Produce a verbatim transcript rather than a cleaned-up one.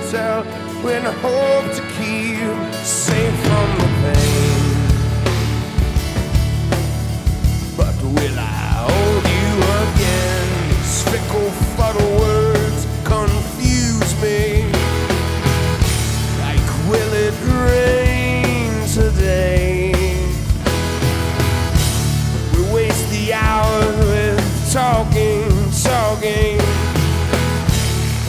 hotel when I hope to keep safe from the pain. But will I hold you again? These fickle, fuddle words confuse me. Like, will it rain today? We waste the hours with talking, talking.